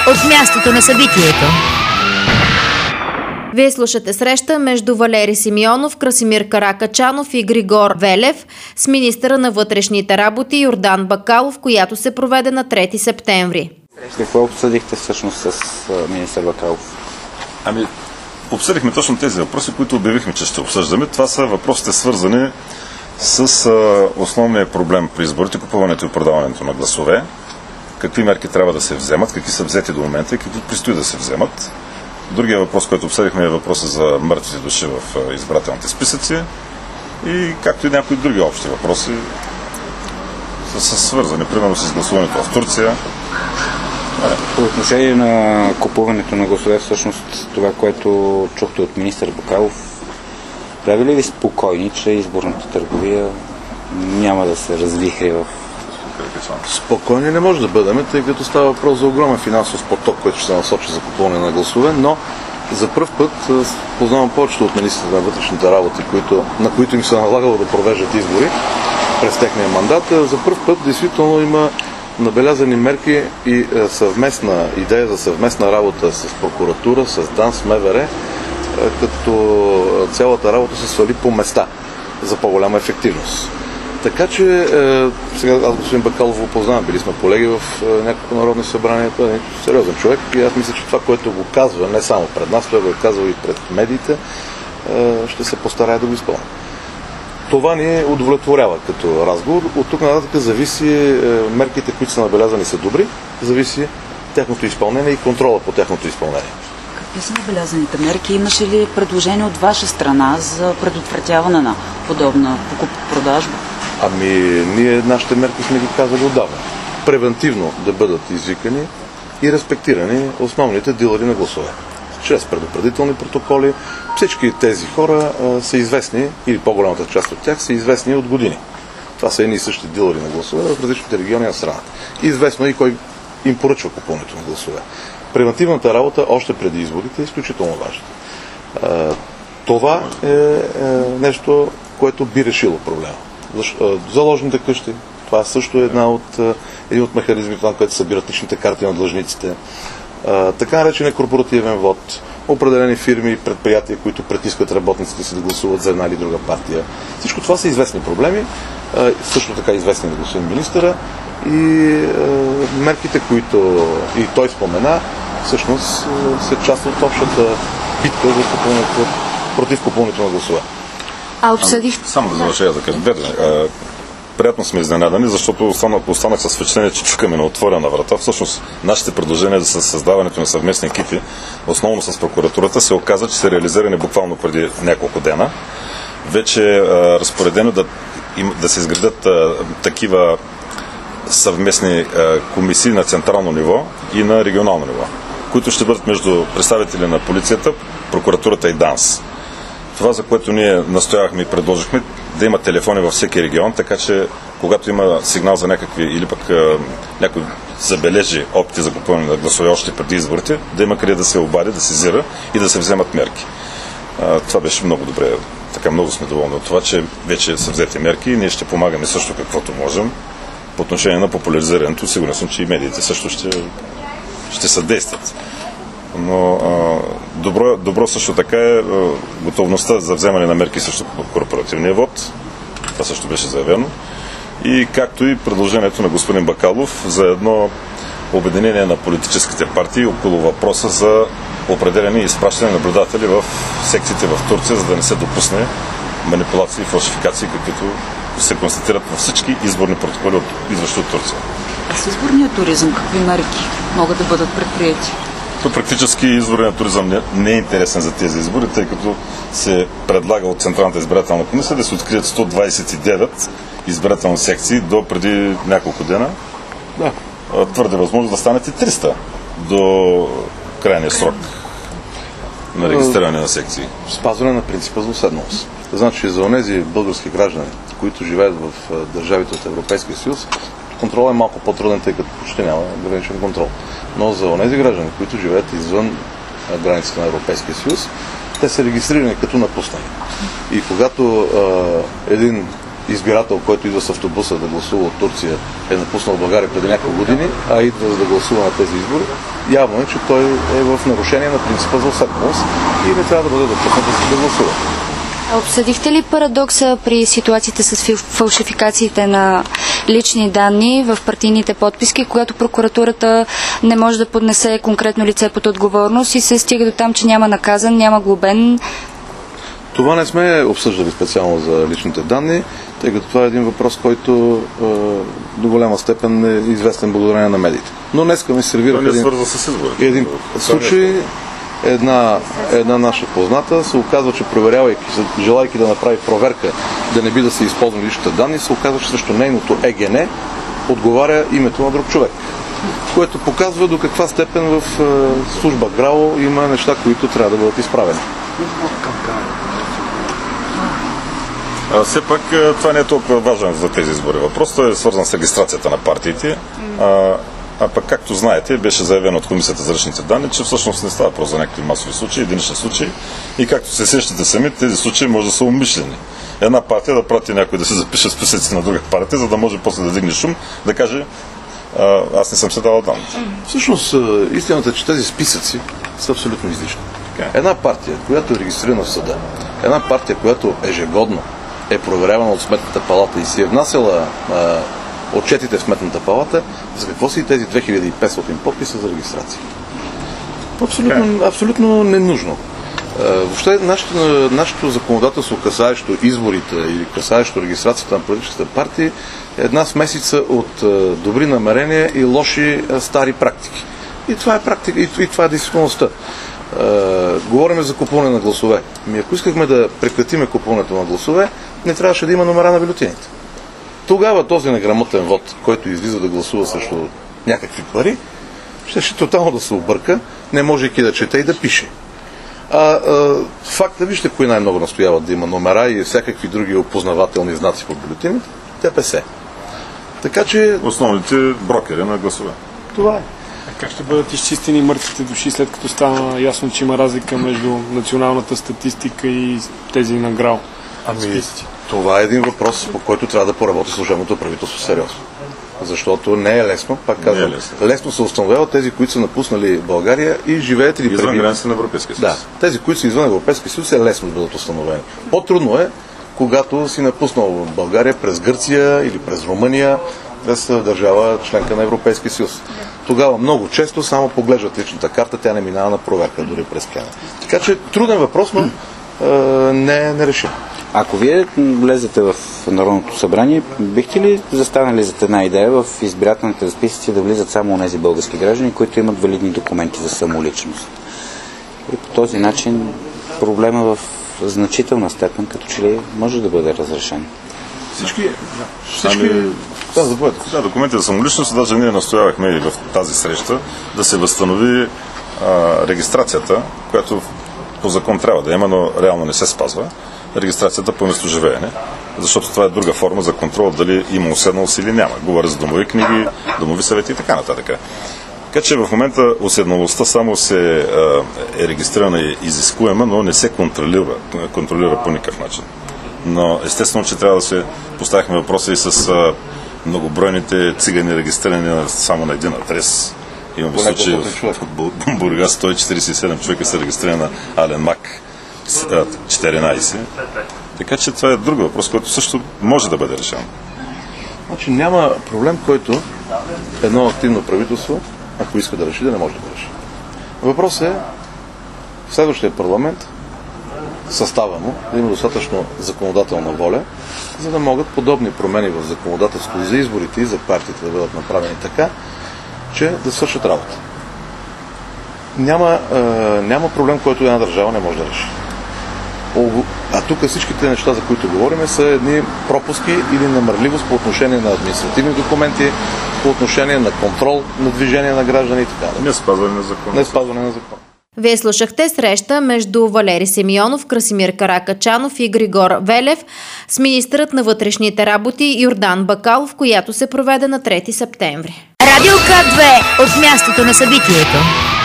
от мястото на събитието. Вие слушате среща между Валери Симеонов, Красимир Каракачанов и Григор Велев с министъра на вътрешните работи Йордан Бакалов, която се проведе на 3 септември. Какво обсъдихте всъщност с министър Бакалов? Обсъдихме точно тези въпроси, които обявихме, че ще обсъждаме. Това са въпросите, свързани с основния проблем при изборите, купуването и продаването на гласове. Какви мерки трябва да се вземат, какви са взети до момента и какви предстои да се вземат. Другия въпрос, който обсъдихме, е въпроса за мъртвите души в избирателните списъци и както и някои други общи въпроси са свързани, примерно с гласуването в Турция. По отношение на купуването на гласове, всъщност това, което чухте от министър Бакалов, прави ли ви спокойни, че изборната търговия няма да се развихри в... Спокойни не може да бъдем, тъй като става въпрос за огромен финансов поток, който ще се насочи за купуване на гласове, но за пръв път познавам повечето от министрите на вътрешните работи, на които им се налагало да провеждат избори през техния мандат. За пръв път действително има набелязани мерки и съвместна идея за съвместна работа с прокуратура, с ДАНС, МВР, като цялата работа се свали по места за по-голяма ефективност. Така че, сега аз господин Бакалов го познавам, били сме колеги в няколко народни събрания, той е сериозен човек и аз мисля, че това, което го казва, не само пред нас, той го е казал и пред медиите, ще се постарае да го изпълни. Това ни удовлетворява като разговор. От тук нататък зависи мерките, които са набелязани, са добри, зависи тяхното изпълнение и контрола по тяхното изпълнение. Какви са набелязаните мерки? Имаше ли предложение от ваша страна за предотвратяване на подобна покупко-продажба? Ние нашите мерки сме ги казали отдавна. Превентивно да бъдат извикани и респектирани основните дилъри на гласове. Чрез предупредителни протоколи. Всички тези хора са известни, или по-голямата част от тях са известни от години. Това са едни и същи дилъри на гласове в различните региони на страната. Известно и кой им поръчва купуването на гласове. Превентивната работа още преди изборите е изключително важна. Това е нещо, което би решило проблема. Заложните къщи, това също е един от механизмите, на които се събират личните карти на длъжниците. Така наречен корпоративен вод, определени фирми и предприятия, които притискат работниците си да гласуват за една или друга партия. Всичко това са известни проблеми, също така известни на господин министъра и мерките, които и той спомена, всъщност са част от общата битка за против купуването на гласове. Само да завърша да кажа. Приятно сме изненадани, защото останах с впечатление, че чукаме на отворена врата. Всъщност, нашите предложения за създаването на съвместни екипи, основно с прокуратурата, се оказа, че са реализирани буквално преди няколко дена. Вече е разпоредено да се изградят такива съвместни комисии на централно ниво и на регионално ниво, които ще бъдат между представители на полицията, прокуратурата и ДАНС. Това, за което ние настоявахме и предложихме, да има телефони във всеки регион, така че когато има сигнал за някакви или пък някой забележи опити за купуване на гласове още преди изборите, да има къде да се обади, да сезира и да се вземат мерки. Това беше много добре. Така много сме доволни от това, че вече са взети мерки и ние ще помагаме също каквото можем по отношение на популяризирането. Сигурен съм, че и медиите също ще съдействат. Но добро също така е готовността за вземане на мерки срещу корпоративния вод. Това също беше заявено. И както и предложението на господин Бакалов за едно обединение на политическите партии около въпроса за определяне и изпращане на наблюдатели в секциите в Турция, за да не се допусне манипулации и фалшификации, каквито се констатират във всички изборни протоколи, идващи от Турция. С изборния туризъм какви мерки могат да бъдат предприяти? Практически изборният туризъм не е интересен за тези избори, тъй като се предлага от Централната избирателна комисия да се открият 129 избирателни секции до преди няколко дена. Да. Твърде възможно да станат и 300 до крайния срок на регистриране на секции. Спазване на принципа за уседналост. Значи за онези български граждани, които живеят в държавите от Европейския съюз, контролът е малко по-труден, тъй като почти няма граничен контрол. Но за онези граждани, които живеят извън границите на Европейския съюз, те са регистрирани като напуснали. И когато един избирател, който идва с автобуса да гласува от Турция, е напуснал България преди няколко години, а идва да гласува на тези избори, явно е, че той е в нарушение на принципа за уседналост и не трябва да бъде допуснат да гласува. Обсъдихте ли парадокса при ситуациите с фалшификациите на лични данни в партийните подписки, когато прокуратурата не може да поднесе конкретно лице под отговорност и се стига до там, че няма наказан, няма глобен? Това не сме обсъждали специално за личните данни, тъй като това е един въпрос, който до голяма степен е известен благодарение на медиите. Но днеска ми сервира един случай. Една наша позната се оказва, че проверявайки, желайки да направи проверка, да не би да се използват личните данни, се оказва, че срещу нейното ЕГН отговаря името на друг човек. Което показва до каква степен в служба ГРАО има неща, които трябва да бъдат изправени. Все пак това не е толкова важен за тези избори. Въпросът е свързан с регистрацията на партиите. А пък, както знаете, беше заявено от Комисията за личните данни, че всъщност не става въпрос за някакви масови случаи, единични случаи. И както се сещате сами, тези случаи може да са умишлени. Една партия да прати някой да се запише в списъците на друга партия, за да може после да дигне шум, да каже аз не съм се дал данните. Всъщност, истината е, че тези списъци са абсолютно излишни. Една партия, която е регистрирана в съда, една партия, която ежегодно е проверявана от Сметната палата и си е внасяла отчетите в Сметната палата, за какво са и тези 2500 подписа за регистрация? Абсолютно ненужно. Въобще нашето законодателство, касаещо изборите или касаещо регистрацията на политическите партии, е една смесица от добри намерения и лоши стари практики. И това е практика, и това е действителността. Говорим за купуване на гласове. Ако искахме да прекратиме купуването на гласове, не трябваше да има номера на бюлетините. Тогава този неграмотен вод, който излиза да гласува срещу някакви пари, ще тотално да се обърка, не можейки да чете и да пише. Факта, вижте, кои най-много настояват да има номера и всякакви други опознавателни знаци по бюлетините, ДПС. Така че... Основните брокери на гласове. Това е. Как ще бъдат изчистени мъртвите души, след като стана ясно, че има разлика между националната статистика и тези на ГРАО? Това е един въпрос, по който трябва да поработи служебното правителство сериозно. Защото не е лесно, пак казвам, лесно се установява тези, които са напуснали България и живеят или извън границите на Европейския съюз. Да, тези, които са извън Европейския съюз, е лесно да бъдат установени. По-трудно е, когато си напуснал България през Гърция или през Румъния, през държава членка на Европейския съюз. Тогава много често само поглеждат личната карта, тя не минава на проверка дори през скена. Така че труден въпрос, но не е нерешим. Ако вие влезете в Народното събрание, бихте ли застанали зад една идея в избирателните списъци да влизат само онези български граждани, които имат валидни документи за самоличност? И по този начин проблема в значителна степен като че ли може да бъде разрешен? Всички... документи за самоличност, даже ние настоявахме и в тази среща да се възстанови регистрацията, която по закон трябва да има, но реално не се спазва. Регистрацията по местоживеене, защото това е друга форма за контрол дали има уседналост или няма. Говоря за домови книги, домови съвети и така нататък. Така че в момента уседналостта само се е регистрирана и изискуема, но не се контролира по никакъв начин. Но естествено, че трябва да се поставихме въпроса и с многобройните цигани, регистрирани само на един адрес. Имаме случаи в Бургас 147 човека са регистрирани на Ален Мак 14. Така че това е друг въпрос, който също може да бъде решен. Значи няма проблем, който едно активно правителство, ако иска да реши, да не може да го реши. Въпросът е в следващия парламент състава му да има достатъчно законодателна воля, за да могат подобни промени в законодателството за изборите и за партиите да бъдат направени така, че да свършат работа. Няма проблем, който една държава не може да реши. А тук всичките неща, за които говорим, са едни пропуски или намърливост по отношение на административни документи, по отношение на контрол на движение на граждани и така. Не спазване на закон. Не спазване на закон. Вие слушахте среща между Валери Симеонов, Красимир Каракачанов и Григор Велев с министърът на вътрешните работи Йордан Бакалов, която се проведе на 3 септември. Радио К2 от мястото на събитието.